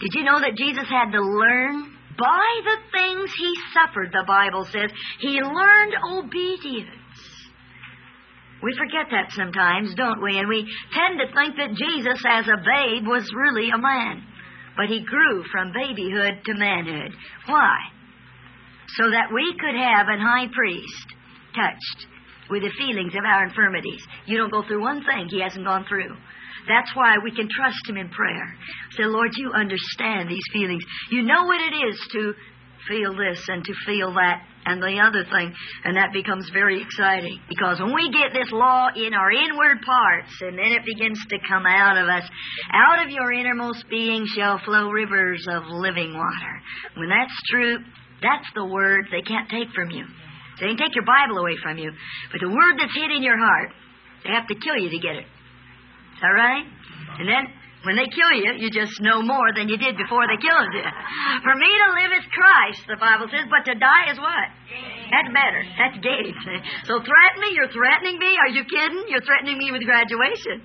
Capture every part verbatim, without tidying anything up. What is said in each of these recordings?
Did you know that Jesus had to learn? By the things He suffered, the Bible says, He learned obedience. We forget that sometimes, don't we? And we tend to think that Jesus, as a babe, was really a man. But He grew from babyhood to manhood. Why? So that we could have an high priest touched with the feelings of our infirmities. You don't go through one thing He hasn't gone through. That's why we can trust Him in prayer. Say, Lord, You understand these feelings. You know what it is to feel this and to feel that and the other thing. And that becomes very exciting. Because when we get this law in our inward parts, and then it begins to come out of us, out of your innermost being shall flow rivers of living water. When that's true, that's the word they can't take from you. They can take your Bible away from you. But the word that's hid in your heart, they have to kill you to get it. Is that right? And then, when they kill you, you just know more than you did before they killed you. For me to live is Christ, the Bible says, but to die is what? Gain. That's better. That's gain. So threaten me? You're threatening me? Are you kidding? You're threatening me with graduation.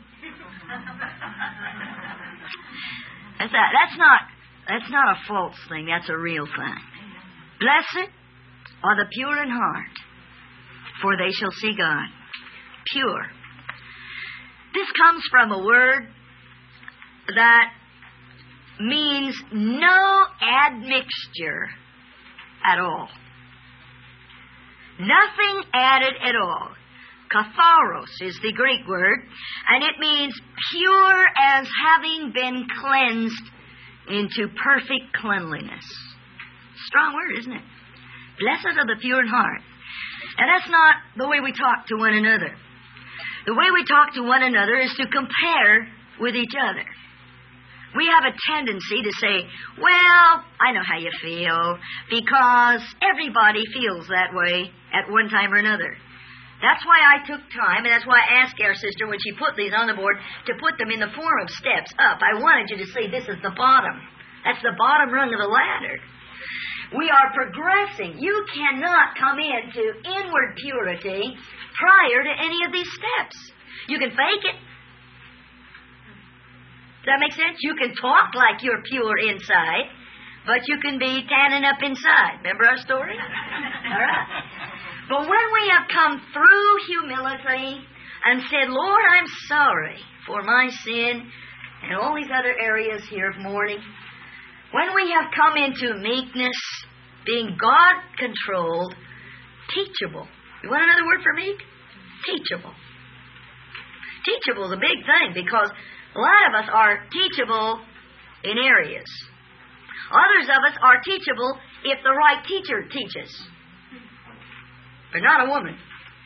That's, a, that's not that's not a false thing. That's a real thing. Blessed are the pure in heart, for they shall see God. Pure. This comes from a word that means no admixture at all. Nothing added at all. Katharos is the Greek word, and it means pure as having been cleansed into perfect cleanliness. Strong word, isn't it? Blessed are the pure in heart. And that's not the way we talk to one another. The way we talk to one another is to compare with each other. We have a tendency to say, well, I know how you feel, because everybody feels that way at one time or another. That's why I took time, and that's why I asked our sister when she put these on the board to put them in the form of steps up. I wanted you to see this is the bottom. That's the bottom rung of the ladder. We are progressing. You cannot come into inward purity prior to any of these steps. You can fake it. Does that make sense? You can talk like you're pure inside, but you can be tanning up inside. Remember our story? All right. But when we have come through humility and said, Lord, I'm sorry for my sin and all these other areas here of mourning, when we have come into meekness, being God-controlled, teachable. You want another word for meek? Teachable. Teachable is a big thing because a lot of us are teachable in areas. Others of us are teachable if the right teacher teaches. But not a woman.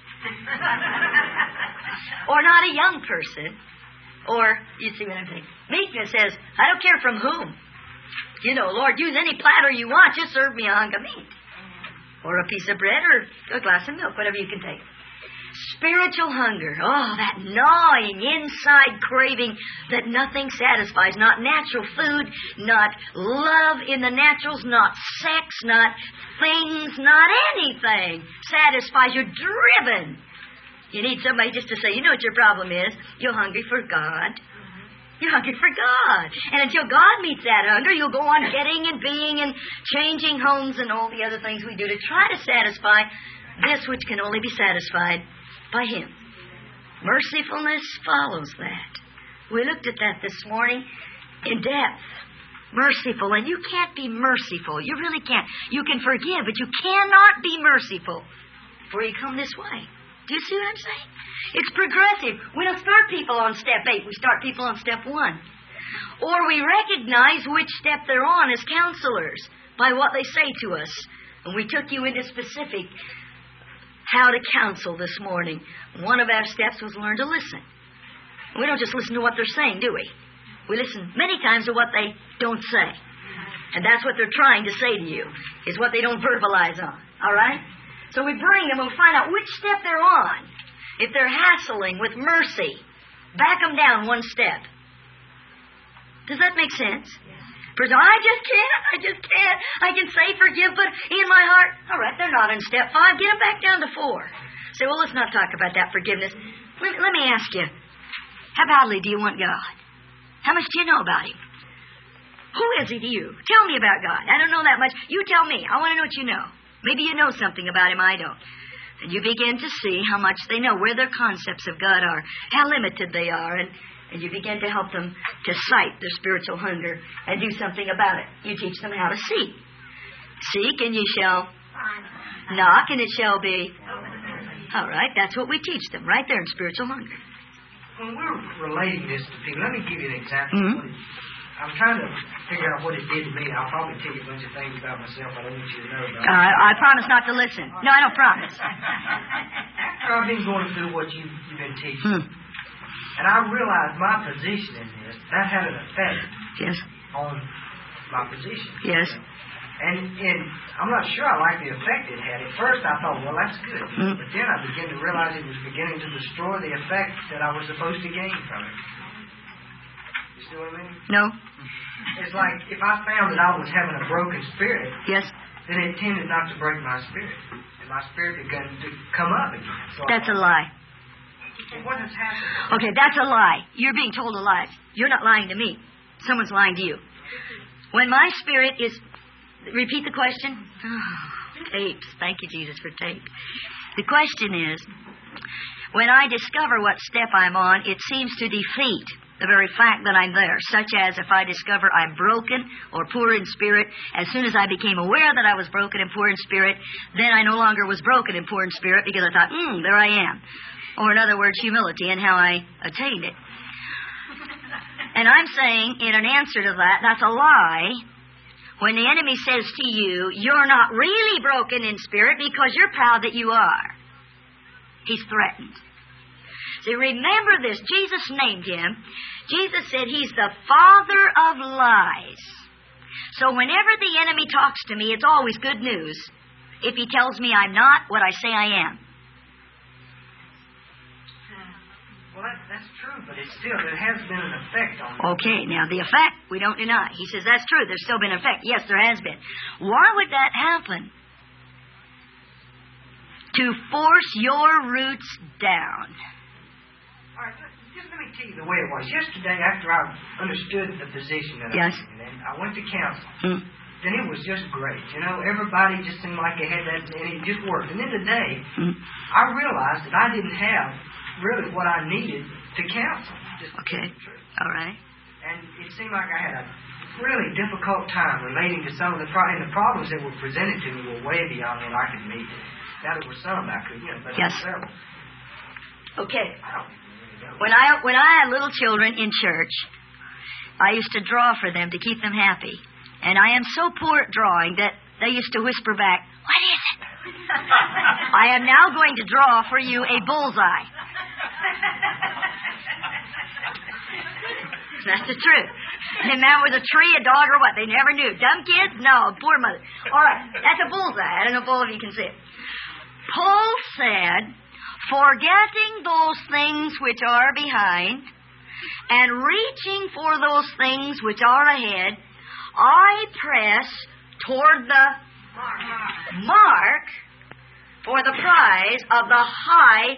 Or not a young person. Or, you see what I'm saying? Meekness says, I don't care from whom. You know, Lord, use any platter you want. Just serve me a hunk of meat. Or a piece of bread or a glass of milk, whatever you can take. Spiritual hunger. Oh, that gnawing inside craving that nothing satisfies. Not natural food, not love in the naturals, not sex, not things, not anything satisfies. You're driven. You need somebody just to say, you know what your problem is? You're hungry for God. You're hungry for God. And until God meets that hunger, you'll go on getting and being and changing homes and all the other things we do to try to satisfy this which can only be satisfied by Him. Mercifulness follows that. We looked at that this morning in depth. Merciful. And you can't be merciful. You really can't. You can forgive, but you cannot be merciful before you come this way. Do you see what I'm saying? It's progressive. We don't start people on step eight. We start people on step one. Or we recognize which step they're on as counselors by what they say to us. And we took you into specific how to counsel this morning. One of our steps was learn to listen. We don't just listen to what they're saying, do we? We listen many times to what they don't say. And that's what they're trying to say to you, is what they don't verbalize on. All right? So we bring them and we find out which step they're on. If they're hassling with mercy, back them down one step. Does that make sense? Because I just can't, I just can't. I can say forgive, but in my heart, all right, they're not in step five. Get them back down to four. Say, well, let's not talk about that forgiveness. Let, let me ask you, how badly do you want God? How much do you know about Him? Who is he to you? Tell me about God. I don't know that much. You tell me. I want to know what you know. Maybe you know something about him I don't. And you begin to see how much they know, where their concepts of God are, how limited they are, and, and you begin to help them to sight their spiritual hunger and do something about it. You teach them how to seek. Seek and ye shall knock and it shall be. All right, that's what we teach them right there in spiritual hunger. When we're relating this to people, let me give you an example. Mm-hmm. Of what it, I'm trying to figure out what it did to me. I'll probably tell you a bunch of things about myself I don't want you to know about. Uh, I promise not to listen. No, I don't promise. After I've been going through what you, you've been teaching, Hmm. and I realized my position in this, that had an effect Yes. on my position. Yes. And, and I'm not sure I like the effect it had. At first I thought, well, that's good. Mm. But then I began to realize it was beginning to destroy the effect that I was supposed to gain from it. You see what I mean? No. It's like if I found that I was having a broken spirit, Yes. then it tended not to break my spirit. And my spirit began to come up again. So That's a lie. what has happened? Okay, that's a lie. You're being told a lie. You're not lying to me. Someone's lying to you. When my spirit is... Repeat the question. Oh, tapes. Thank you, Jesus, for tape. The question is, when I discover what step I'm on, it seems to defeat the very fact that I'm there, such as if I discover I'm broken or poor in spirit. As soon as I became aware that I was broken and poor in spirit, then I no longer was broken and poor in spirit because I thought, hmm, there I am. Or in other words, humility and how I attained it. And I'm saying, in an answer to that, that's a lie. When the enemy says to you, you're not really broken in spirit because you're proud that you are. He's threatened. See, remember this. Jesus named him. Jesus said he's the father of lies. So whenever the enemy talks to me, it's always good news if he tells me I'm not what I say I am. Well, that, that's true, but it's still, there has been an effect on me. Okay, now the effect, we don't deny. He says that's true. There's still been an effect. Yes, there has been. Why would that happen? To force your roots down. All right, just let me tell you the way it was. Yesterday, after I understood the position that Yes. I was in, and I went to council, Hmm. then it was just great. You know, everybody just seemed like they had that, and it just worked. And then today, Hmm. I realized that I didn't have really what I needed to counsel. Just Okay. All right. And it seemed like I had a really difficult time relating to some of the problems. And the problems that were presented to me were way beyond what I could meet. Now there were some I could, you know, but Yes. several. Okay. I don't really know. When I when I had little children in church, I used to draw for them to keep them happy. And I am so poor at drawing that they used to whisper back, "What is it?" I am now going to draw for you a bullseye. That's the truth. And that was a tree, a dog, or what? They never knew. Dumb kids? No, poor mother. All right, that's a bullseye. I don't know if all of you can see it. Paul said, forgetting those things which are behind and reaching for those things which are ahead, I press toward the mark for the prize of the high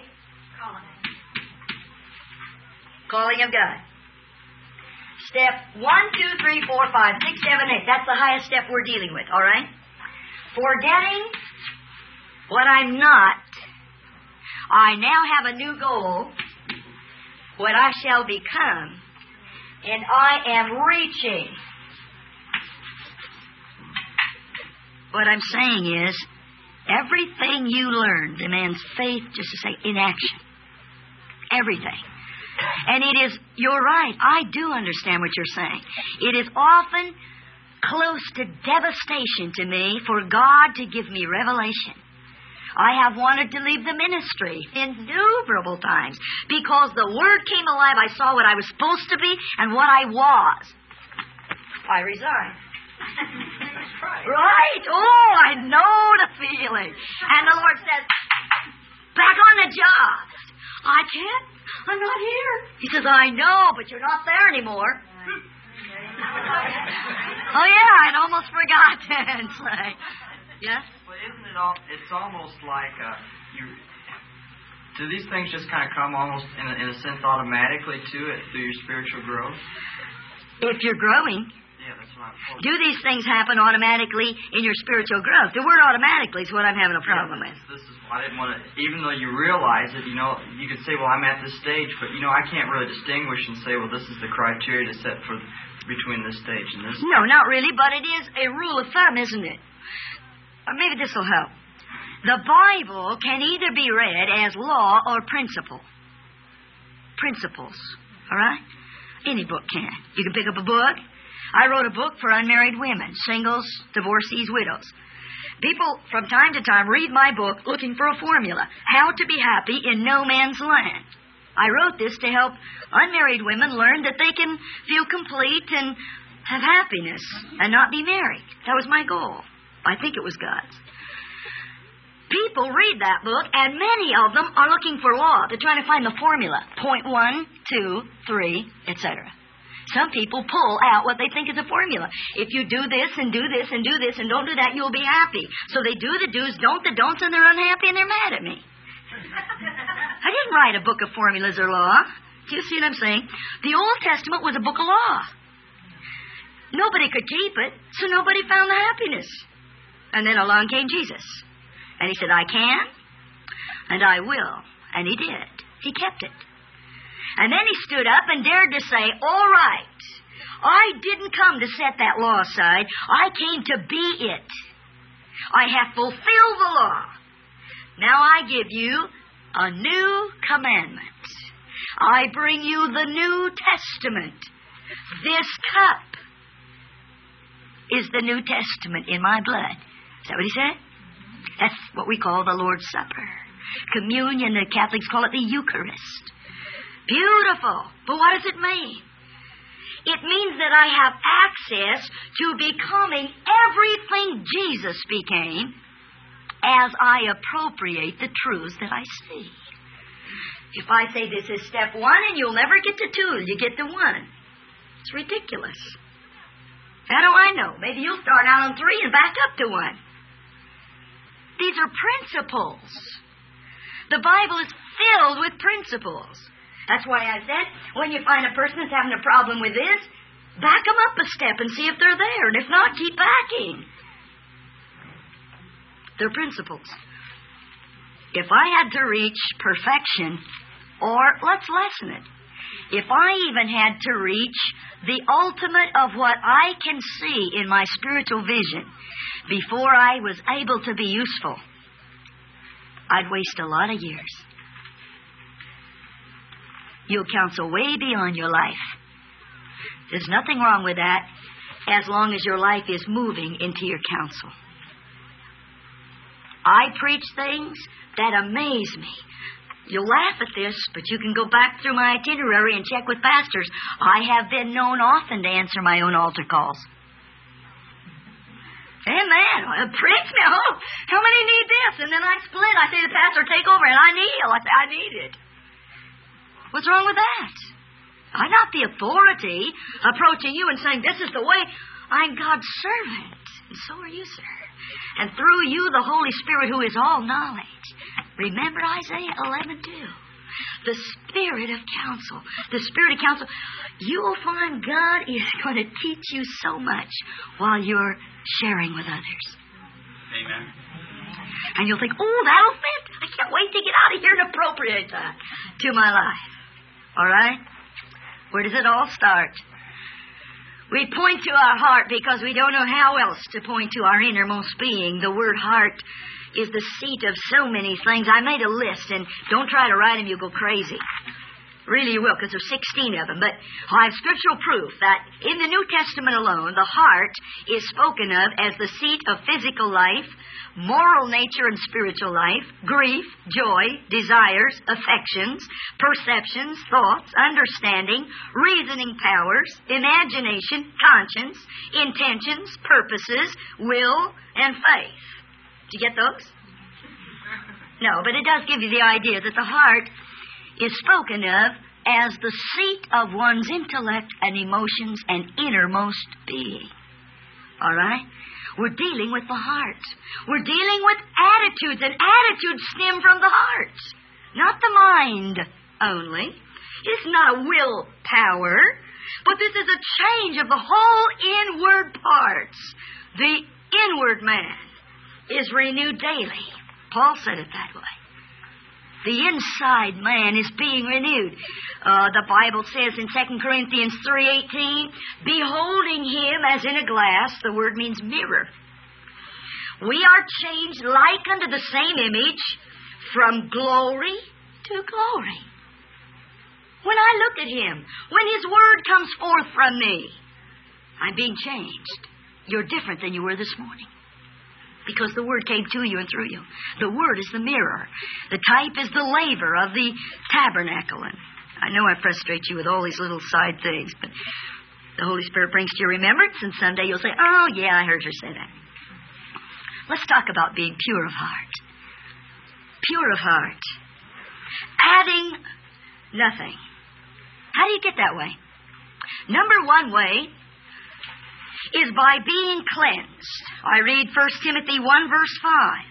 calling of God. Step one, two, three, four, five, six, seven, eight. That's the highest step we're dealing with, all right? Forgetting what I'm not, I now have a new goal, what I shall become, and I am reaching. What I'm saying is, everything you learn demands faith, just to say, in action. Everything. And it is, you're right, I do understand what you're saying. It is often close to devastation to me for God to give me revelation. I have wanted to leave the ministry innumerable times because the Word came alive. I saw what I was supposed to be and what I was. I resigned. Right. Oh, I know the feeling. And the Lord says, back on the job. I can't. I'm not here. He says, I know, but you're not there anymore. Oh, yeah, I'd almost forgotten. Like, yes? Well, isn't it all, it's almost like, uh, you, do these things just kind of come almost in a, in a sense automatically to it through your spiritual growth? If you're growing. Yeah. Yeah, that's what I'm told. Do these things happen automatically in your spiritual growth? The word automatically is what I'm having a problem yeah, with. This is why I didn't want to, even though you realize it, you know, you could say, well, I'm at this stage, but, you know, I can't really distinguish and say, well, this is the criteria to set for between this stage and this. No, not really, but it is a rule of thumb, isn't it? Or maybe this will help. The Bible can either be read as law or principle. Principles, all right? Any book can. You can pick up a book. I wrote a book for unmarried women, singles, divorcees, widows. People from time to time read my book looking for a formula, how to be happy in no man's land. I wrote this to help unmarried women learn that they can feel complete and have happiness and not be married. That was my goal. I think it was God's. People read that book, and many of them are looking for law. They're trying to find the formula. Point one, two, three, et cetera. Some people pull out what they think is a formula. If you do this and do this and do this and don't do that, you'll be happy. So they do the do's, don't the don'ts, and they're unhappy and they're mad at me. I didn't write a book of formulas or law. Do you see what I'm saying? The Old Testament was a book of law. Nobody could keep it, so nobody found the happiness. And then along came Jesus. And he said, I can, and I will. And he did. He kept it. And then he stood up and dared to say, all right, I didn't come to set that law aside. I came to be it. I have fulfilled the law. Now I give you a new commandment. I bring you the New Testament. This cup is the New Testament in my blood. Is that what he said? That's what we call the Lord's Supper. Communion, the Catholics call it the Eucharist. Beautiful. But what does it mean? It means that I have access to becoming everything Jesus became as I appropriate the truths that I see. If I say this is step one and you'll never get to two, you get to one. It's ridiculous. How do I know? Maybe you'll start out on three and back up to one. These are principles. The Bible is filled with principles. That's why I said, when you find a person that's having a problem with this, back them up a step and see if they're there. And if not, keep backing. They're principles. If I had to reach perfection, or let's lessen it, if I even had to reach the ultimate of what I can see in my spiritual vision before I was able to be useful, I'd waste a lot of years. You'll counsel way beyond your life. There's nothing wrong with that as long as your life is moving into your counsel. I preach things that amaze me. You'll laugh at this, but you can go back through my itinerary and check with pastors. I have been known often to answer my own altar calls. Amen. Preach me. Oh, how many need this? And then I split. I say to the pastor, take over. And I kneel. I say, I need it. What's wrong with that? I'm not the authority approaching you and saying, this is the way. I'm God's servant. And so are you, sir. And through you, the Holy Spirit, who is all knowledge. Remember Isaiah eleven two. The Spirit of counsel. The Spirit of counsel. You will find God is going to teach you so much while you're sharing with others. Amen. And you'll think, oh, that'll fit. I can't wait to get out of here and appropriate that to my life. All right? Where does it all start? We point to our heart because we don't know how else to point to our innermost being. The word heart is the seat of so many things. I made a list, and don't try to write them, you'll go crazy. Really you will, because there's sixteen of them. But I have scriptural proof that in the New Testament alone, the heart is spoken of as the seat of physical life, moral nature and spiritual life, grief, joy, desires, affections, perceptions, thoughts, understanding, reasoning powers, imagination, conscience, intentions, purposes, will, and faith. Did you get those? No, but it does give you the idea that the heart is spoken of as the seat of one's intellect and emotions and innermost being. All right? We're dealing with the heart. We're dealing with attitudes, and attitudes stem from the heart, not the mind only. It's not a will power. But this is a change of the whole inward parts. The inward man is renewed daily. Paul said it that way. The inside man is being renewed. Uh, the Bible says in Second Corinthians three eighteen, beholding him as in a glass, the word means mirror. We are changed like unto the same image from glory to glory. When I look at him, when his word comes forth from me, I'm being changed. You're different than you were this morning. Because the Word came to you and through you. The Word is the mirror. The type is the laver of the tabernacle. And I know I frustrate you with all these little side things, but the Holy Spirit brings to your remembrance, and someday you'll say, oh, yeah, I heard her say that. Let's talk about being pure of heart. Pure of heart. Adding nothing. How do you get that way? Number one way is by being cleansed. I read First Timothy one, verse five.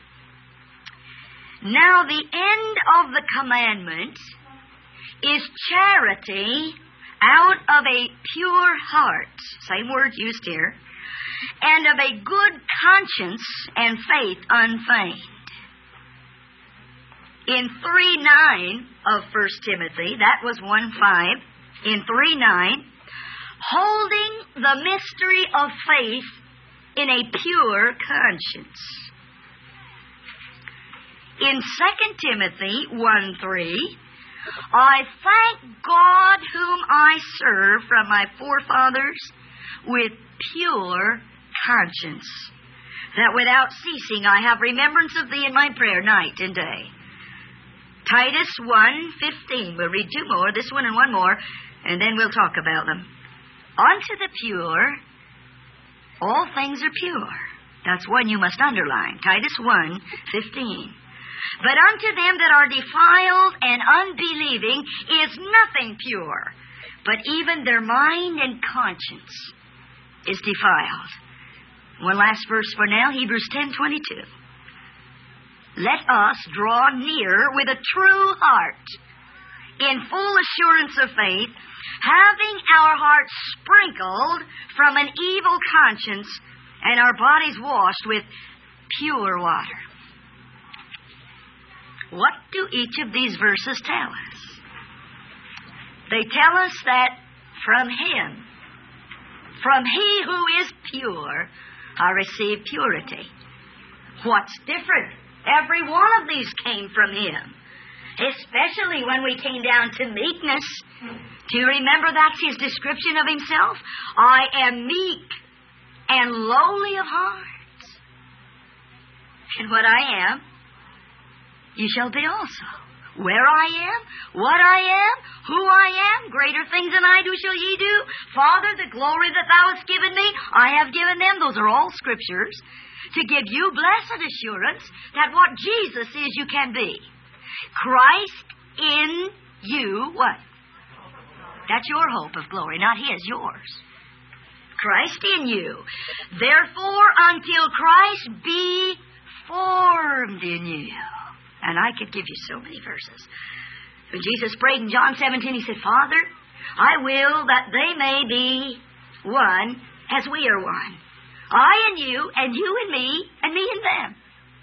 Now the end of the commandment is charity out of a pure heart, same word used here, and of a good conscience and faith unfeigned. In three nine of First Timothy, that was one five, in three nine, holding the mystery of faith in a pure conscience. In Second Timothy one three, I thank God whom I serve from my forefathers with pure conscience, that without ceasing I have remembrance of thee in my prayer night and day. Titus one fifteen, we'll read two more, this one and one more, and then we'll talk about them. Unto the pure, all things are pure. That's one you must underline. Titus one fifteen. But unto them that are defiled and unbelieving is nothing pure, but even their mind and conscience is defiled. One last verse for now, Hebrews ten twenty-two. Let us draw near with a true heart, in full assurance of faith, having our hearts sprinkled from an evil conscience and our bodies washed with pure water. What do each of these verses tell us? They tell us that from Him, from He who is pure, I receive purity. What's different? Every one of these came from Him. Especially when we came down to meekness. Do you remember that's His description of Himself? I am meek and lowly of heart. And what I am, you shall be also. Where I am, what I am, who I am, greater things than I do shall ye do. Father, the glory that thou hast given me, I have given them. Those are all scriptures to give you blessed assurance that what Jesus is, you can be. Christ in you, what? That's your hope of glory, not His, yours. Christ in you. Therefore, until Christ be formed in you. And I could give you so many verses. When Jesus prayed in John seventeen, He said, Father, I will that they may be one as we are one. I and you, and you and me, and me and them.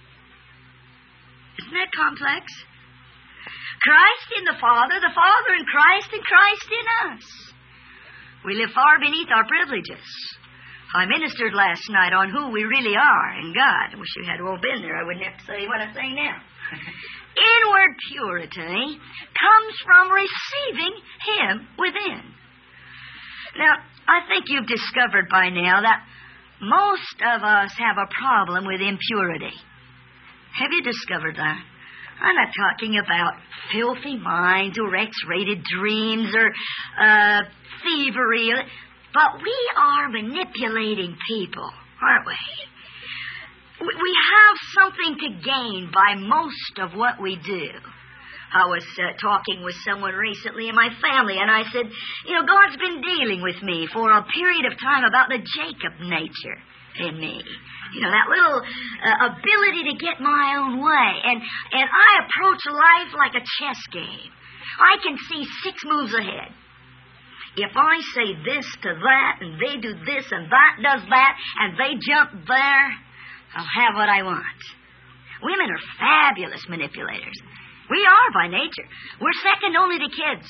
Isn't that complex? Christ in the Father, the Father in Christ, and Christ in us. We live far beneath our privileges. I ministered last night on who we really are in God. I wish you had all been there. I wouldn't have to say what I say now. Inward purity comes from receiving Him within. Now, I think you've discovered by now that most of us have a problem with impurity. Have you discovered that? I'm not talking about filthy minds or X-rated dreams or uh, thievery, but we are manipulating people, aren't we? We have something to gain by most of what we do. I was uh, talking with someone recently in my family, and I said, you know, God's been dealing with me for a period of time about the Jacob nature in me. You know, that little uh, ability to get my own way. And, and I approach life like a chess game. I can see six moves ahead. if I say this to that, and they do this, and that does that, and they jump there, I'll have what I want. Women are fabulous manipulators. We are by nature. We're second only to kids.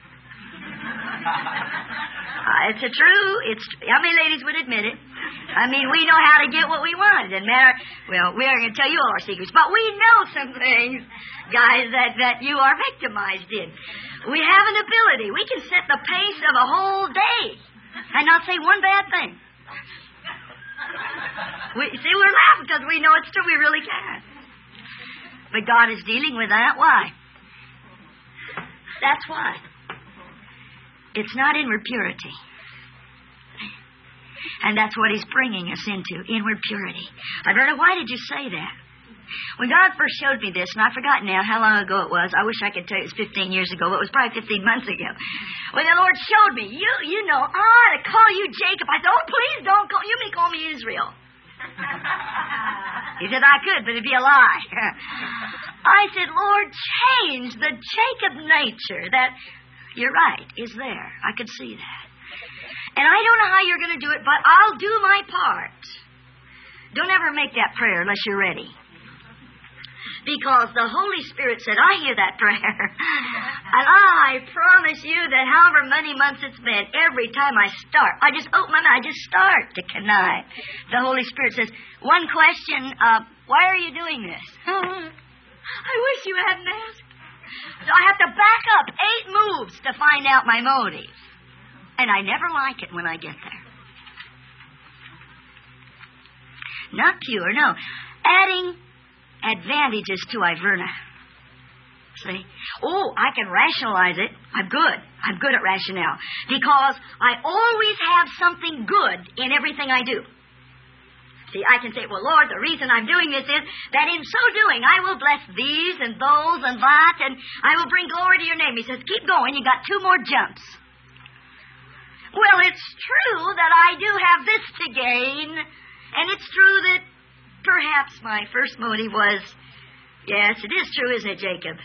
uh, it's a true, it's, how many ladies would admit it? I mean, we know how to get what we want. It doesn't matter. Well, we aren't going to tell you all our secrets, but we know some things, guys, that, that you are victimized in. We have an ability. We can set the pace of a whole day and not say one bad thing. We, see, we're laughing because we know it's true. We really can. But God is dealing with that. Why? That's why. It's not inward purity. And that's what He's bringing us into, inward purity. I don't know, why did you say that? When God first showed me this, and I forgot now how long ago it was. I wish I could tell you it was fifteen years ago, but it was probably fifteen months ago. When the Lord showed me, you you know, I ought to call you Jacob. I said, oh, please don't call, you may call me Israel. He said, I could, but it'd be a lie. I said, Lord, change the Jacob nature that, you're right, is there. I could see that. And I don't know how you're going to do it, but I'll do my part. Don't ever make that prayer unless you're ready. Because the Holy Spirit said, I hear that prayer. And I promise you that however many months it's been, every time I start, I just open my mouth, I just start to connive. The Holy Spirit says, one question, uh, why are you doing this? I wish you hadn't asked. So I have to back up eight moves to find out my motive. And I never like it when I get there. Not pure, no. Adding advantages to Iverna. See? Oh, I can rationalize it. I'm good. I'm good at rationale. Because I always have something good in everything I do. See, I can say, well, Lord, the reason I'm doing this is that in so doing, I will bless these and those and that, and I will bring glory to your name. He says, keep going. You got two more jumps. Well, it's true that I do have this to gain, and it's true that perhaps my first motive was, yes, it is true, isn't it, Jacob?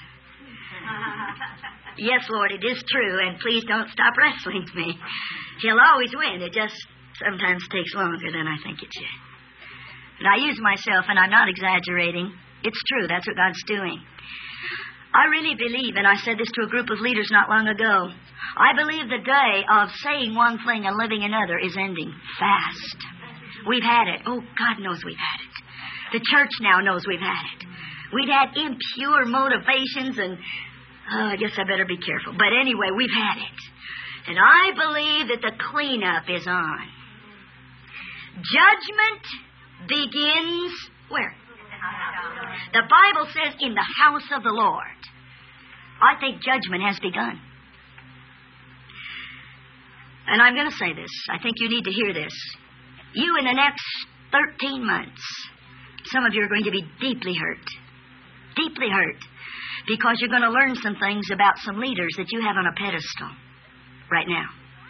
Yes, Lord, it is true, and please don't stop wrestling me. He'll always win. It just sometimes takes longer than I think it should. And I use myself, and I'm not exaggerating. It's true. That's what God's doing. I really believe, and I said this to a group of leaders not long ago, I believe the day of saying one thing and living another is ending fast. We've had it. Oh, God knows we've had it. The church now knows we've had it. We've had impure motivations, and oh, I guess I better be careful. But anyway, we've had it. And I believe that the cleanup is on. Judgment begins where? The Bible says in the house of the Lord. I think judgment has begun. And I'm going to say this. I think you need to hear this. You, in the next thirteen months, some of you are going to be deeply hurt. Deeply hurt. Because you're going to learn some things about some leaders that you have on a pedestal right now.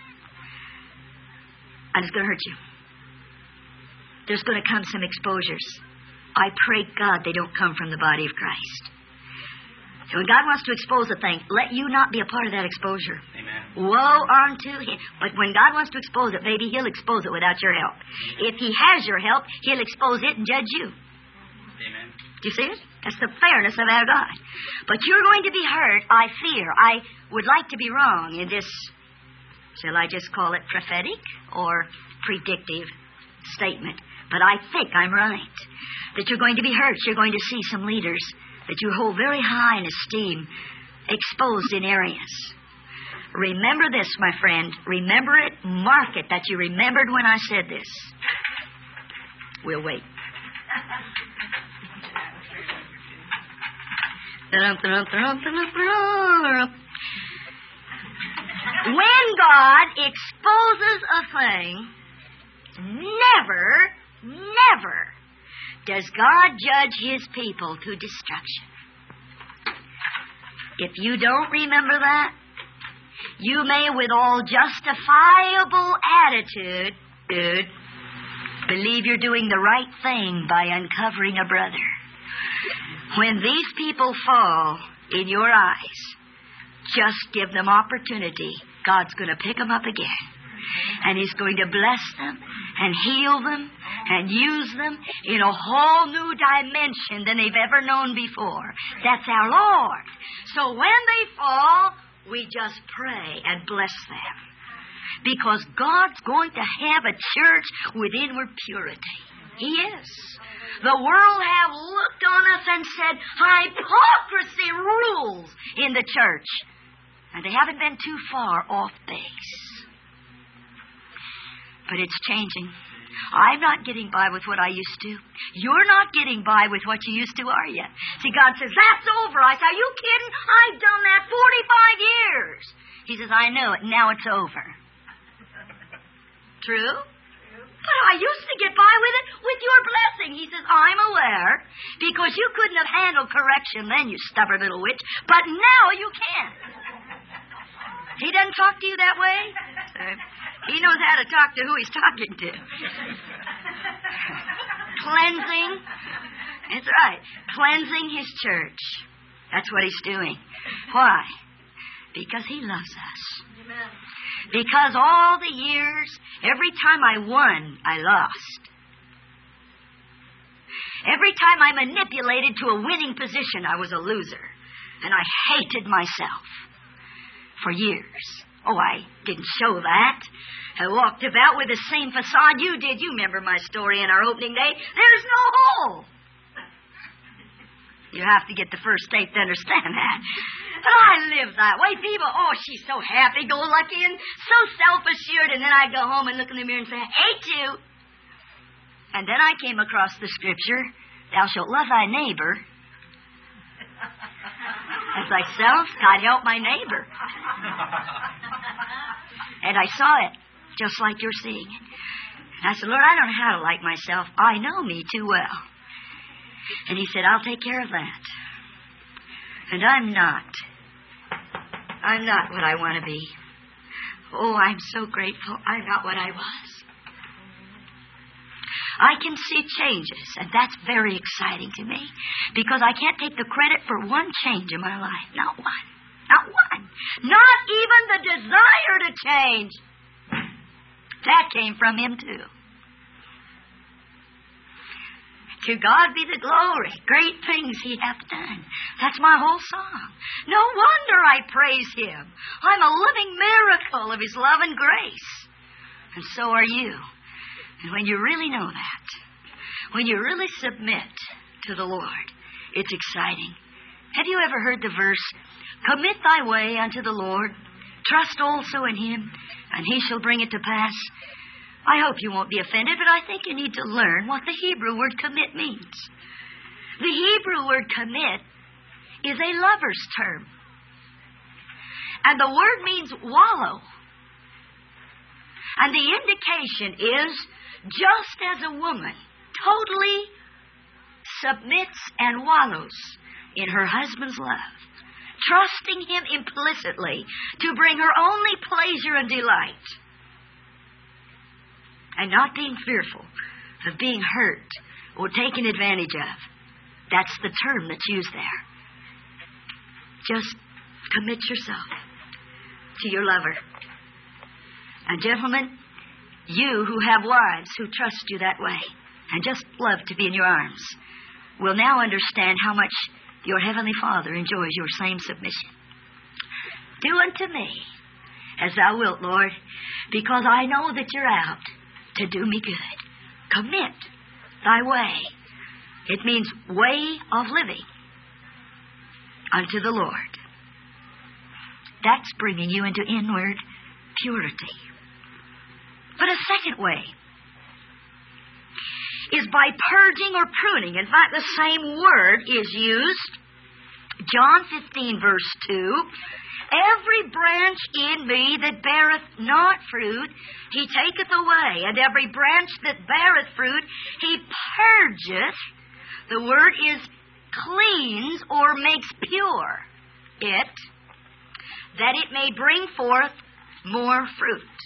And it's going to hurt you. There's going to come some exposures. I pray God they don't come from the body of Christ. So when God wants to expose a thing, let you not be a part of that exposure. Amen. Woe unto him. But when God wants to expose it, baby, He'll expose it without your help. If He has your help, He'll expose it and judge you. Amen. Do you see it? That's the fairness of our God. But you're going to be hurt, I fear. I would like to be wrong in this, shall I just call it prophetic or predictive statement? But I think I'm right. That you're going to be hurt. You're going to see some leaders that you hold very high in esteem exposed in areas. Remember this, my friend. Remember it. Mark it that you remembered when I said this. We'll wait. When God exposes a thing, never, never does God judge His people to destruction. If you don't remember that, you may, with all justifiable attitude, dude, believe you're doing the right thing by uncovering a brother. When these people fall in your eyes, just give them opportunity God's going to pick them up again. And He's going to bless them and heal them and use them in a whole new dimension than they've ever known before. That's our Lord. So when they fall, we just pray and bless them. Because God's going to have a church with inward purity. He is. The world have looked on us and said, hypocrisy rules in the church. And they haven't been too far off base. But it's changing. I'm not getting by with what I used to. You're not getting by with what you used to, are you? See, God says, that's over. I said, are you kidding? I've done that forty-five years. He says, I know it. Now it's over. True? But I used to get by with it with your blessing. He says, I'm aware, because you couldn't have handled correction then, you stubborn little witch, but now you can. He doesn't talk to you that way? Uh, he knows how to talk to who he's talking to. Cleansing. That's right. Cleansing his church. That's what he's doing. Why? Because he loves us. Amen. Because all the years, every time I won, I lost. Every time I manipulated to a winning position, I was a loser. And I hated myself for years. Oh, I didn't show that. I walked about with the same facade you did. You remember my story in our opening day. There's no hole. You have to get the first tape to understand that. But I live that way. People, oh, she's so happy-go-lucky and so self-assured. And then I go home and look in the mirror and say, I hate you. And then I came across the scripture, thou shalt love thy neighbor as thyself. God help my neighbor. And I saw it, just like you're seeing it. And I said, Lord, I don't know how to like myself. I know me too well. And he said, I'll take care of that. And I'm not. I'm not what I want to be. Oh, I'm so grateful. I'm not what I was. I can see changes, and that's very exciting to me, because I can't take the credit for one change in my life. Not one. Not one. Not even the desire to change. That came from him, too. To God be the glory. Great things he hath done. That's my whole song. No wonder I praise him. I'm a living miracle of his love and grace. And so are you. And when you really know that, when you really submit to the Lord, it's exciting. Have you ever heard the verse, commit thy way unto the Lord, trust also in him, and he shall bring it to pass? I hope you won't be offended, but I think you need to learn what the Hebrew word commit means. The Hebrew word commit is a lover's term. And the word means wallow. And the indication is just as a woman totally submits and wallows in her husband's love, trusting him implicitly to bring her only pleasure and delight, and not being fearful of being hurt or taken advantage of. That's the term that's used there. Just commit yourself to your lover. And gentlemen, you who have wives who trust you that way and just love to be in your arms will now understand how much your Heavenly Father enjoys your same submission. Do unto me as thou wilt, Lord, because I know that you're out to do me good. Commit thy way. It means way of living unto the Lord. That's bringing you into inward purity. But a second way is by purging or pruning. In fact, the same word is used. John fifteen, verse two. Every branch in me that beareth not fruit, he taketh away. And every branch that beareth fruit, he purgeth. The word is cleans or makes pure it, that it may bring forth more fruit.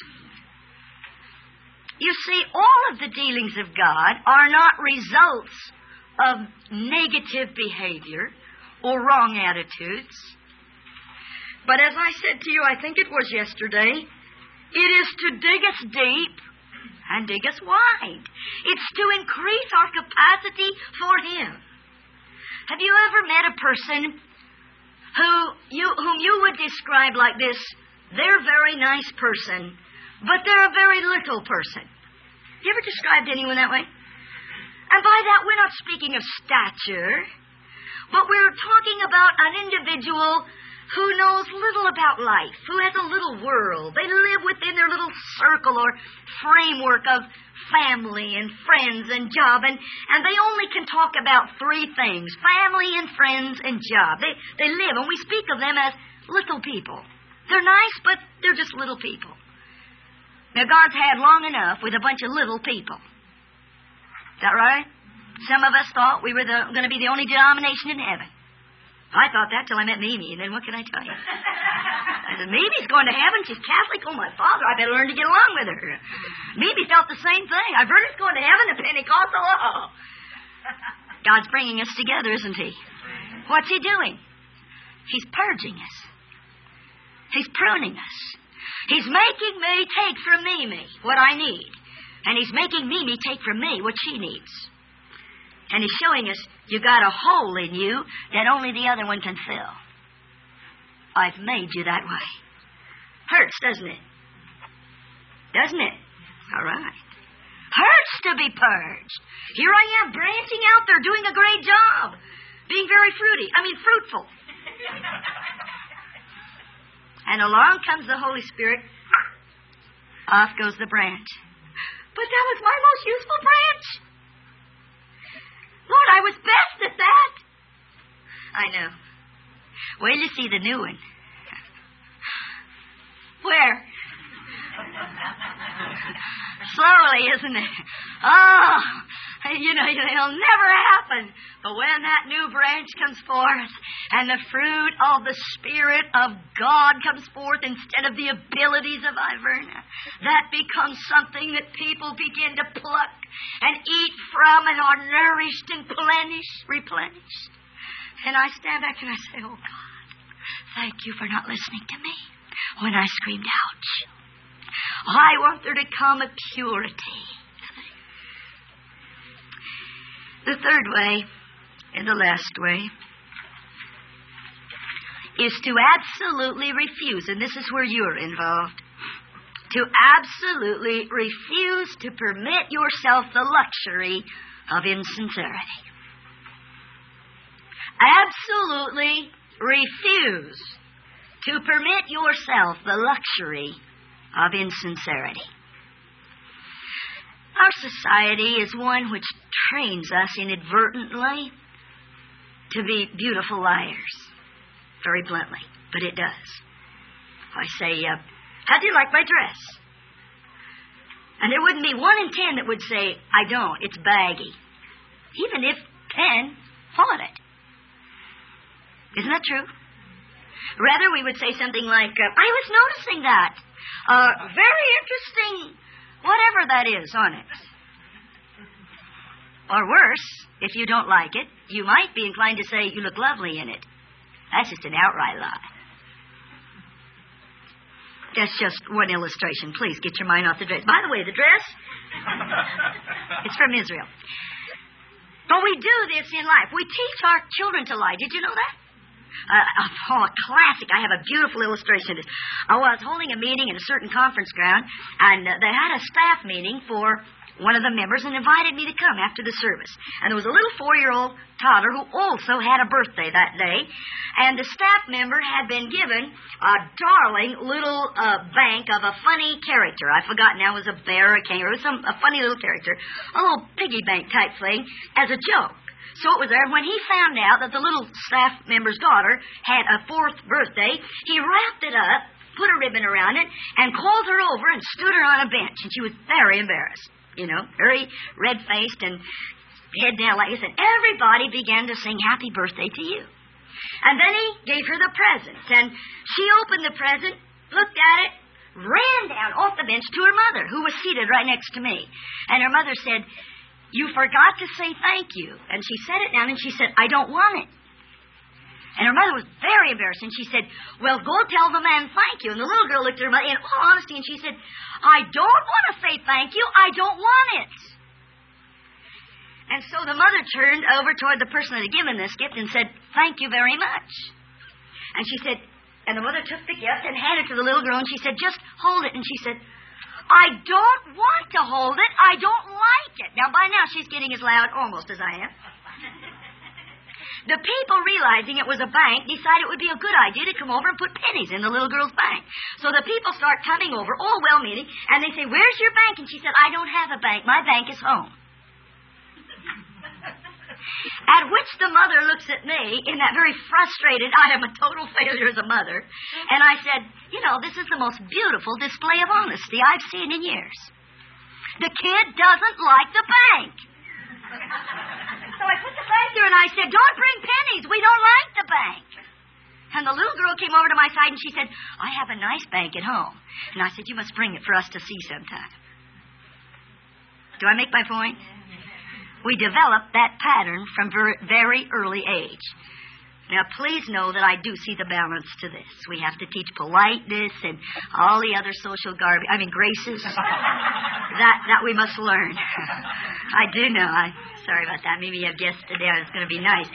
You see, all of the dealings of God are not results of negative behavior or wrong attitudes. But as I said to you, I think it was yesterday, it is to dig us deep and dig us wide. It's to increase our capacity for Him. Have you ever met a person who you, whom you would describe like this? They're a very nice person, but they're a very little person. You ever described anyone that way? And by that, we're not speaking of stature, but we're talking about an individual who knows little about life, who has a little world. They live within their little circle or framework of family and friends and job, and, and they only can talk about three things: family and friends and job. They, they live, and we speak of them as little people. They're nice, but they're just little people. Now, God's had long enough with a bunch of little people. Is that right? Some of us thought we were going to be the only denomination in heaven. I thought that till I met Mimi, and then what can I tell you? I said, Mimi's going to heaven. She's Catholic. Oh, my father, I better learn to get along with her. Mimi felt the same thing. I've heard it's going to heaven, a Pentecostal. Oh. God's bringing us together, isn't He? What's He doing? He's purging us. He's pruning us. He's making me take from Mimi what I need. And He's making Mimi take from me what she needs. And He's showing us, you got a hole in you that only the other one can fill. I've made you that way. Hurts, doesn't it? Doesn't it? All right. Hurts to be purged. Here I am branching out there, doing a great job, being very fruity. I mean, fruitful. And along comes the Holy Spirit. Off goes the branch. But that was my most useful branch. Lord, I was best at that. I know. Wait till you see the new one. Where? Slowly, isn't it? Oh, you know, it'll never happen. But when that new branch comes forth and the fruit of the Spirit of God comes forth instead of the abilities of Iverna, that becomes something that people begin to pluck and eat from and are nourished and replenished, replenished. And I stand back and I say, oh God, thank you for not listening to me when I screamed, ouch. I want there to come a purity. The third way, and the last way, is to absolutely refuse, and this is where you're involved, to absolutely refuse to permit yourself the luxury of insincerity. Absolutely refuse to permit yourself the luxury of insincerity. Our society is one which trains us inadvertently to be beautiful liars. Very bluntly, but it does. I say, uh, how do you like my dress? And there wouldn't be one in ten that would say, I don't, it's baggy. Even if ten thought it. Isn't that true? Rather, we would say something like, uh, I was noticing that. Uh, very interesting, whatever that is on it. Or worse, if you don't like it, you might be inclined to say, you look lovely in it. That's just an outright lie. That's just one illustration. Please get your mind off the dress. By the way, the dress, it's from Israel. But we do this in life. We teach our children to lie. Did you know that? Uh, oh, a classic. I have a beautiful illustration of this. I was holding a meeting in a certain conference ground, and uh, they had a staff meeting for one of the members and invited me to come after the service. And there was a little four-year-old toddler who also had a birthday that day. And the staff member had been given a darling little uh, bank of a funny character. I've forgotten now, it was a bear or a kangaroo, some a funny little character, a little piggy bank type thing as a joke. So it was there. When he found out that the little staff member's daughter had a fourth birthday, he wrapped it up, put a ribbon around it, and called her over and stood her on a bench. And she was very embarrassed. You know, very red-faced and head down like this. And everybody began to sing happy birthday to you. And then he gave her the present. And she opened the present, looked at it, ran down off the bench to her mother, who was seated right next to me. And her mother said, you forgot to say thank you. And she set it down and she said, I don't want it. And her mother was very embarrassed, and she said, well, go tell the man thank you. And the little girl looked at her mother in all honesty, and she said, I don't want to say thank you. I don't want it. And so the mother turned over toward the person that had given this gift and said, thank you very much. And she said, and the mother took the gift and handed it to the little girl, and she said, just hold it. And she said, I don't want to hold it. I don't like it. Now, by now, she's getting as loud almost as I am. The people, realizing it was a bank, decided it would be a good idea to come over and put pennies in the little girl's bank. So the people start coming over, all well-meaning, and they say, where's your bank? And she said, I don't have a bank. My bank is home. At which the mother looks at me in that very frustrated, I am a total failure as a mother. And I said, you know, this is the most beautiful display of honesty I've seen in years. The kid doesn't like the bank. So I put the bank there and I said, don't bring pennies. We don't like the bank. And the little girl came over to my side and she said, I have a nice bank at home. And I said, you must bring it for us to see sometime. Do I make my point? We developed that pattern from very early age. Now, please know that I do see the balance to this. We have to teach politeness and all the other social garbage, I mean, graces. that that we must learn. I do know. I Sorry about that. Maybe you have guests today. It's going to be nice.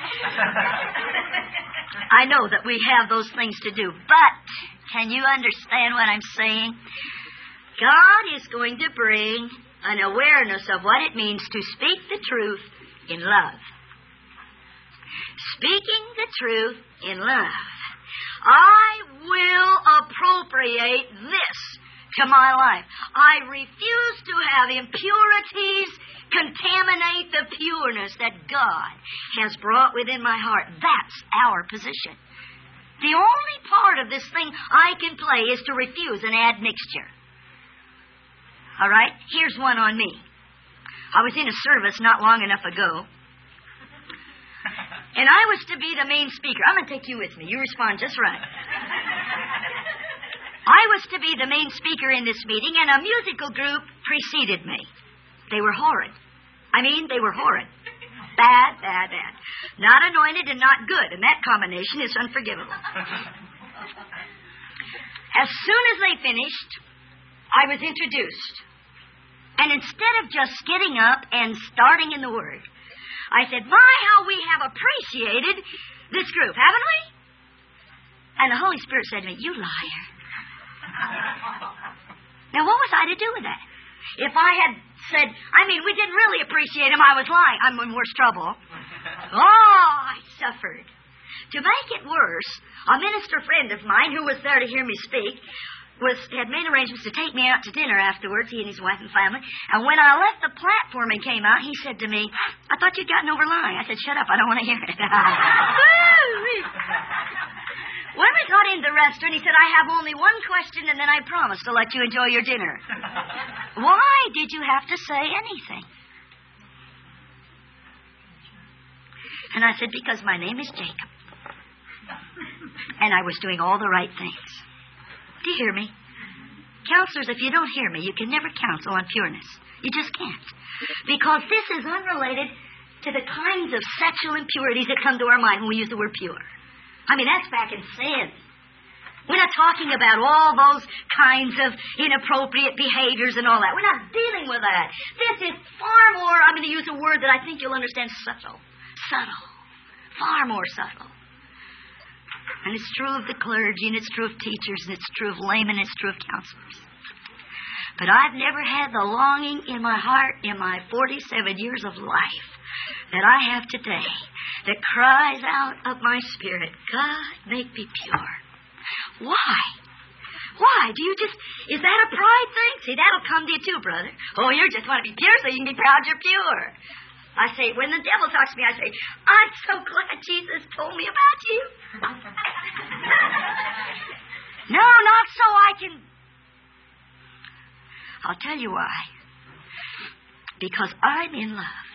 I know that we have those things to do. But can you understand what I'm saying? God is going to bring an awareness of what it means to speak the truth in love. Speaking the truth in love. I will appropriate this to my life. I refuse to have impurities contaminate the pureness that God has brought within my heart. That's our position. The only part of this thing I can play is to refuse and add mixture. All right? Here's one on me. I was in a service not long enough ago. And I was to be the main speaker. I'm going to take you with me. You respond just right. I was to be the main speaker in this meeting, and a musical group preceded me. They were horrid. I mean, they were horrid. Bad, bad, bad. Not anointed and not good, and that combination is unforgivable. As soon as they finished, I was introduced. And instead of just getting up and starting in the Word, I said, my, how we have appreciated this group, haven't we? And the Holy Spirit said to me, you liar. Now, what was I to do with that? If I had said, I mean, we didn't really appreciate him, I was lying, I'm in worse trouble. Oh, I suffered. To make it worse, a minister friend of mine who was there to hear me speak was had made arrangements to take me out to dinner afterwards, he and his wife and family. And when I left the platform and came out, he said to me, I thought you'd gotten over lying. I said, shut up, I don't want to hear it. When we got in the restaurant, he said, I have only one question, and then I promise to let you enjoy your dinner. Why did you have to say anything? And I said, because my name is Jacob. And I was doing all the right things. Do you hear me? Counselors, if you don't hear me, you can never counsel on pureness. You just can't. Because this is unrelated to the kinds of sexual impurities that come to our mind when we use the word pure. I mean, that's back in sin. We're not talking about all those kinds of inappropriate behaviors and all that. We're not dealing with that. This is far more, I'm going to use a word that I think you'll understand, subtle. Subtle. Far more subtle. And it's true of the clergy, and it's true of teachers, and it's true of laymen, and it's true of counselors. But I've never had the longing in my heart in my forty-seven years of life that I have today that cries out of my spirit, God, make me pure. Why? Why? Do you just, is that a pride thing? See, that'll come to you too, brother. Oh, you just want to be pure so you can be proud you're pure. I say, when the devil talks to me, I say, I'm so glad Jesus told me about you. No, not so I can. I'll tell you why. Because I'm in love.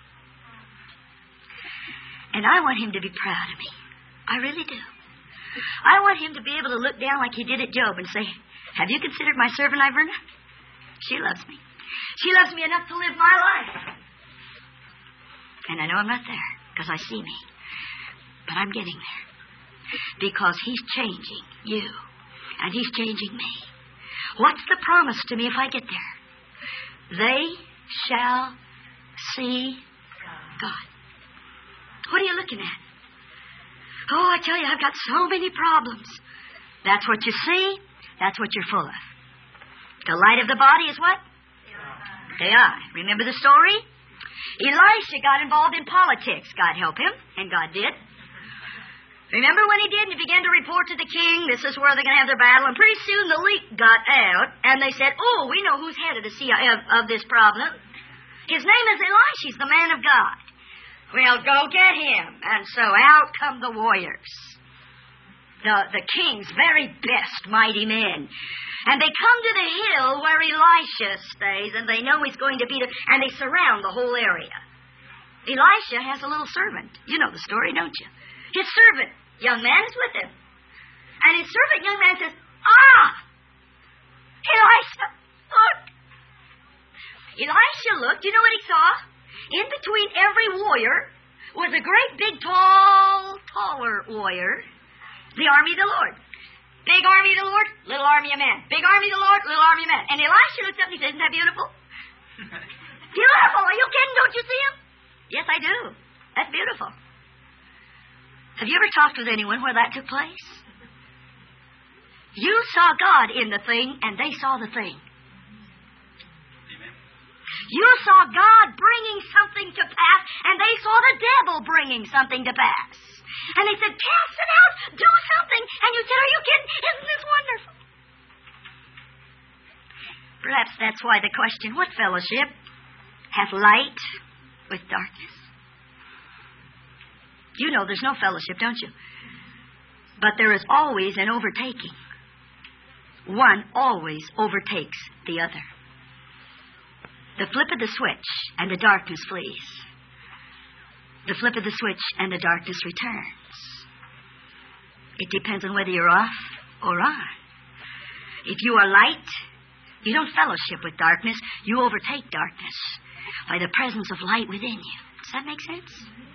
And I want him to be proud of me. I really do. I want him to be able to look down like he did at Job and say, have you considered my servant Iverna? She loves me. She loves me enough to live my life. And I know I'm not there because I see me. But I'm getting there. Because He's changing you. And He's changing me. What's the promise to me if I get there? They shall see God. What are you looking at? Oh, I tell you, I've got so many problems. That's what you see. That's what you're full of. The light of the body is what? The eye. Remember the story? Elisha got involved in politics. God help him, and God did. Remember when he did, and he began to report to the king, this is where they're going to have their battle, and pretty soon the leak got out, and they said, oh, we know who's head of, the C I A of, of this problem. His name is Elisha. He's the man of God. Well, go get him. And so out come the warriors. The, the king's very best mighty men. And they come to the hill where Elisha stays, and they know he's going to be there, and they surround the whole area. Elisha has a little servant. You know the story, don't you? His servant, young man, is with him. And his servant, young man, says, ah! Elisha, look! Elisha looked. You know what he saw? In between every warrior was a great big, tall, taller warrior. The army of the Lord. Big army of the Lord, little army of men. Big army of the Lord, little army of men. And Elisha looks up and he says, isn't that beautiful? Beautiful. Are you kidding? Don't you see him? Yes, I do. That's beautiful. Have you ever talked with anyone where that took place? You saw God in the thing, and they saw the thing. You saw God bringing something to pass, and they saw the devil bringing something to pass. And they said, cast it out, do something. And you said, are you kidding? Isn't this wonderful? Perhaps that's why the question, what fellowship hath light with darkness? You know there's no fellowship, don't you? But there is always an overtaking. One always overtakes the other. The flip of the switch, and the darkness flees. The flip of the switch, and the darkness returns. It depends on whether you're off or on. If you are light, you don't fellowship with darkness. You overtake darkness by the presence of light within you. Does that make sense?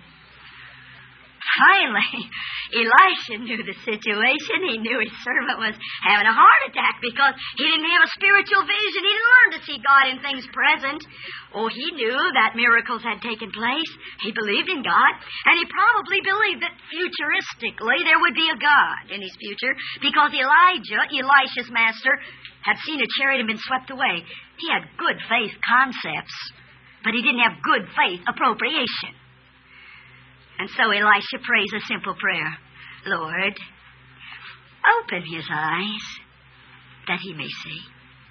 Finally, Elisha knew the situation. He knew his servant was having a heart attack because he didn't have a spiritual vision. He didn't learn to see God in things present. Oh, he knew that miracles had taken place. He believed in God. And he probably believed that futuristically there would be a God in his future because Elijah, Elisha's master, had seen a chariot and been swept away. He had good faith concepts, but he didn't have good faith appropriation. And so Elisha prays a simple prayer. Lord, open his eyes that he may see.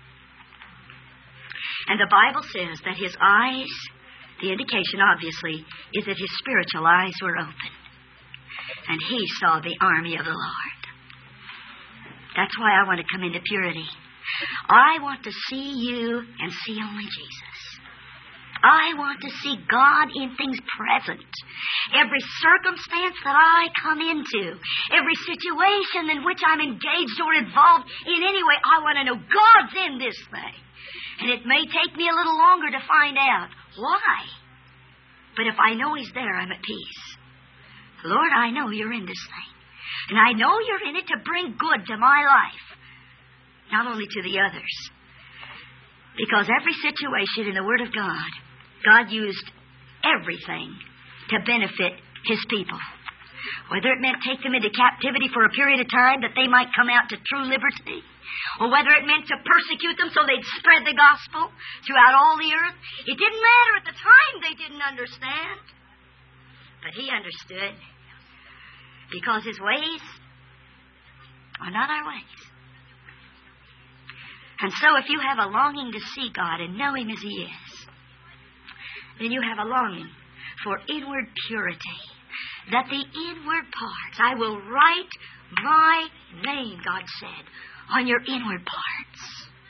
And the Bible says that his eyes, the indication obviously, is that his spiritual eyes were open. And he saw the army of the Lord. That's why I want to come into purity. I want to see you and see only Jesus. I want to see God in things present. Every circumstance that I come into, every situation in which I'm engaged or involved in any way, I want to know God's in this thing. And it may take me a little longer to find out why. But if I know He's there, I'm at peace. Lord, I know You're in this thing. And I know You're in it to bring good to my life, not only to the others. Because every situation in the Word of God, God used everything to benefit His people. Whether it meant take them into captivity for a period of time that they might come out to true liberty, or whether it meant to persecute them so they'd spread the gospel throughout all the earth. It didn't matter at the time they didn't understand. But He understood because His ways are not our ways. And so if you have a longing to see God and know Him as He is, then you have a longing for inward purity. That the inward parts, I will write my name, God said, on your inward parts.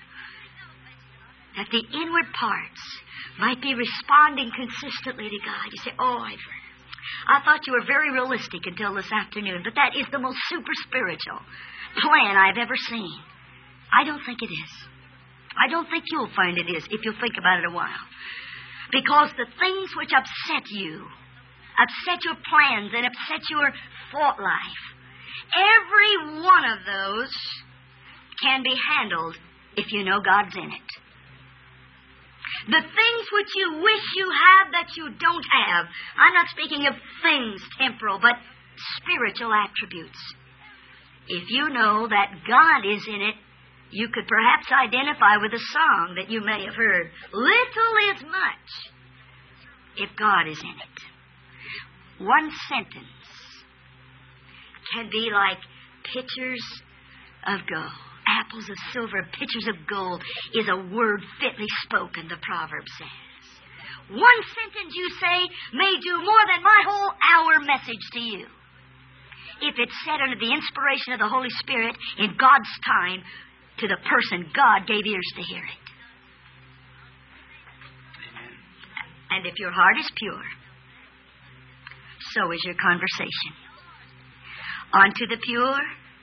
That the inward parts might be responding consistently to God. You say, oh, I've heard. I thought you were very realistic until this afternoon, but that is the most super spiritual plan I've ever seen. I don't think it is. I don't think you'll find it is if you'll think about it a while. Because the things which upset you, upset your plans and upset your thought life, Every one of those can be handled if you know God's in it. The things which you wish you had that you don't have. I'm not speaking of things temporal, but spiritual attributes. If you know that God is in it, you could perhaps identify with a song that you may have heard. Little is much if God is in it. One sentence can be like pitchers of gold. Apples of silver, pitchers of gold is a word fitly spoken, the proverb says. One sentence you say may do more than my whole hour message to you. If it's said under the inspiration of the Holy Spirit in God's time to the person God gave ears to hear it. Amen. And if your heart is pure, so is your conversation. Unto the pure,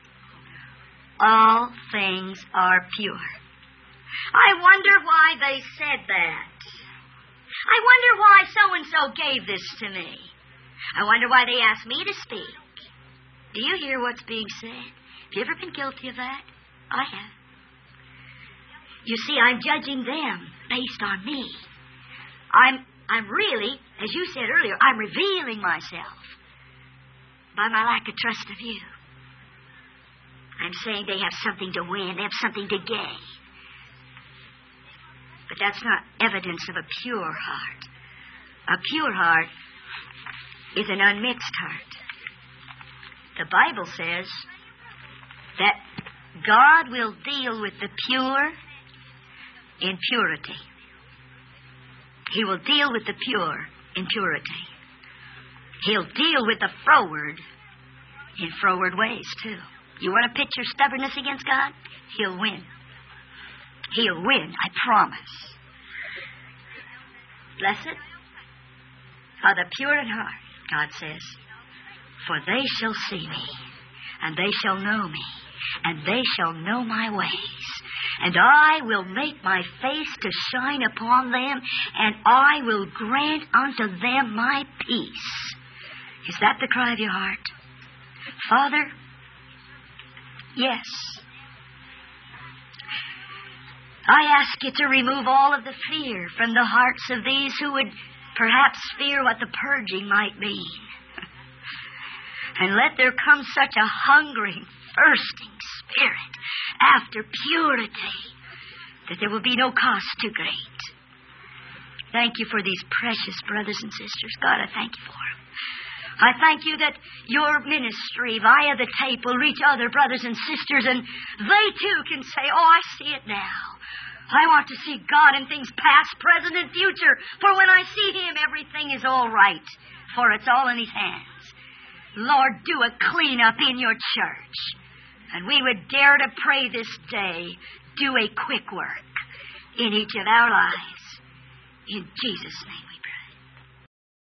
all things are pure. I wonder why they said that. I wonder why so-and-so gave this to me. I wonder why they asked me to speak. Do you hear what's being said? Have you ever been guilty of that? I have. You see, I'm judging them based on me. I'm, I'm really, as you said earlier, I'm revealing myself by my lack of trust of you. I'm saying they have something to win. They have something to gain. But that's not evidence of a pure heart. A pure heart is an unmixed heart. The Bible says that God will deal with the pure in purity. He will deal with the pure in purity. He'll deal with the froward in froward ways, too. You want to pitch your stubbornness against God? He'll win. He'll win, I promise. Blessed are the pure in heart, God says, for they shall see me, and they shall know me, and they shall know my ways. And I will make my face to shine upon them, and I will grant unto them my peace. Is that the cry of your heart? Father, yes. I ask you to remove all of the fear from the hearts of these who would perhaps fear what the purging might mean. And let there come such a hungering, thirsting spirit after purity that there will be no cost too great. Thank you for these precious brothers and sisters. God, I thank you for them. I thank you that your ministry via the tape will reach other brothers and sisters, and they too can say, oh, I see it now. I want to see God in things past, present, and future. For when I see Him, everything is all right, for it's all in His hands. Lord, do a clean-up in your church. And we would dare to pray this day, do a quick work in each of our lives. In Jesus' name we pray.